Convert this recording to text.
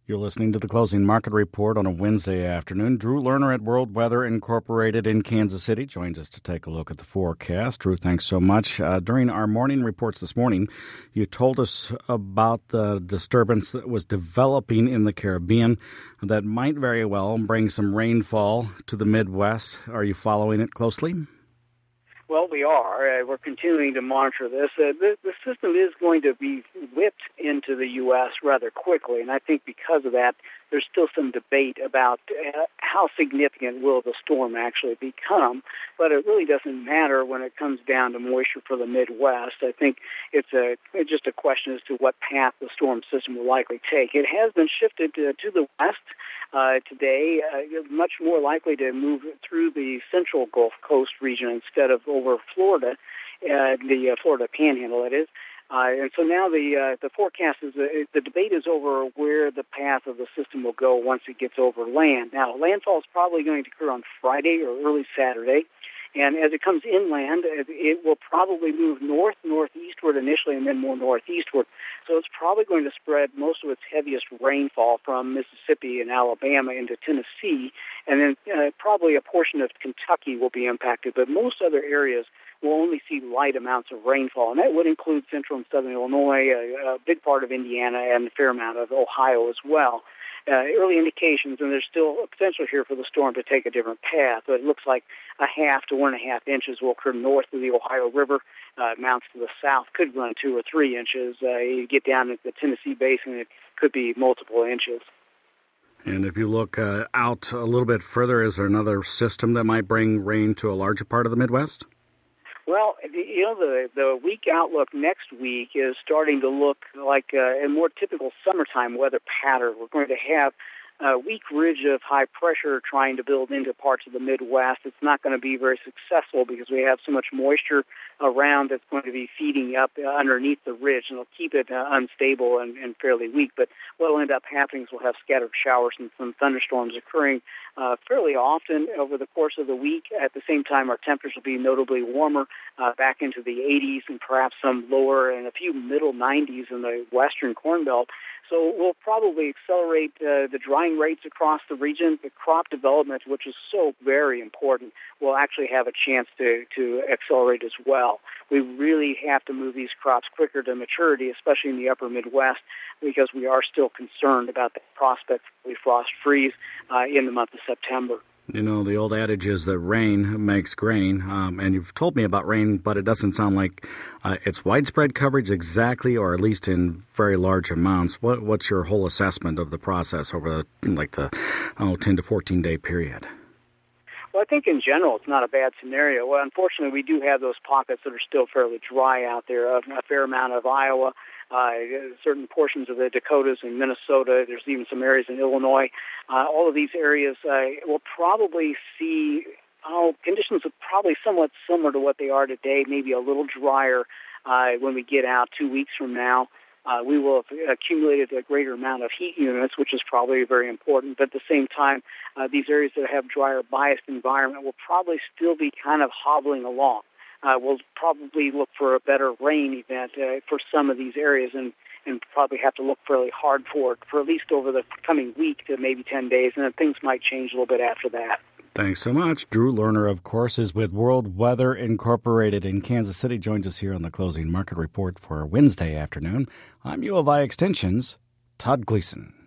You're listening to the Closing Market Report on a Wednesday afternoon. Drew Lerner at World Weather Incorporated in Kansas City joins us to take a look at the forecast. Drew, thanks so much. During our morning reports this morning, you told us about the disturbance that was developing in the Caribbean that might very well bring some rainfall to the Midwest. Are you following it closely? Well, we are. We're continuing to monitor this. The system is going to be whipped into the U.S. rather quickly, and I think because of that, there's still some debate about how significant will the storm actually become, but it really doesn't matter when it comes down to moisture for the Midwest. I think it's just a question as to what path the storm system will likely take. It has been shifted to the west today, much more likely to move through the central Gulf Coast region instead of over Florida, the Florida Panhandle, that is. And so now the forecast is the debate is over where the path of the system will go once it gets over land. Now, landfall is probably going to occur on Friday or early Saturday. And as it comes inland, it will probably move northeastward initially and then more northeastward. So it's probably going to spread most of its heaviest rainfall from Mississippi and Alabama into Tennessee. And then probably a portion of Kentucky will be impacted. But most other areas will only see light amounts of rainfall. And that would include central and southern Illinois, a big part of Indiana, and a fair amount of Ohio as well. Early indications, and there's still a potential here for the storm to take a different path. But it looks like 0.5 to 1.5 inches will occur north of the Ohio River. Mounts to the south could run 2 or 3 inches. You get down into the Tennessee Basin, it could be multiple inches. And if you look out a little bit further, is there another system that might bring rain to a larger part of the Midwest? Well, the week outlook next week is starting to look like a more typical summertime weather pattern. We're going to have a weak ridge of high pressure trying to build into parts of the Midwest. It's not going to be very successful because we have so much moisture around that's going to be feeding up underneath the ridge, and it'll keep it unstable and fairly weak. But what will end up happening is we'll have scattered showers and some thunderstorms occurring fairly often over the course of the week. At the same time, our temperatures will be notably warmer, back into the 80s and perhaps some lower and a few middle 90s in the western Corn Belt. So we'll probably accelerate the drying rates across the region. The crop development, which is so very important, will actually have a chance to accelerate as well. We really have to move these crops quicker to maturity, especially in the upper Midwest, because we are still concerned about the prospect of frost freeze in the month of September. You know, the old adage is that rain makes grain, and you've told me about rain, but it doesn't sound like it's widespread coverage exactly, or at least in very large amounts. What's your whole assessment of the process over the 10 to 14 day period? Well, I think in general it's not a bad scenario. Well, unfortunately, we do have those pockets that are still fairly dry out there, a fair amount of Iowa, certain portions of the Dakotas and Minnesota. There's even some areas in Illinois. All of these areas will probably see conditions are probably somewhat similar to what they are today, maybe a little drier when we get out 2 weeks from now. We will have accumulated a greater amount of heat units, which is probably very important. But at the same time, these areas that have drier biased environment will probably still be kind of hobbling along. We'll probably look for a better rain event for some of these areas and probably have to look fairly hard for it for at least over the coming week to maybe 10 days, and then things might change a little bit after that. Thanks so much. Drew Lerner, of course, is with World Weather Incorporated in Kansas City. Joins us here on the Closing Market Report for Wednesday afternoon. I'm U of I Extension's Todd Gleason.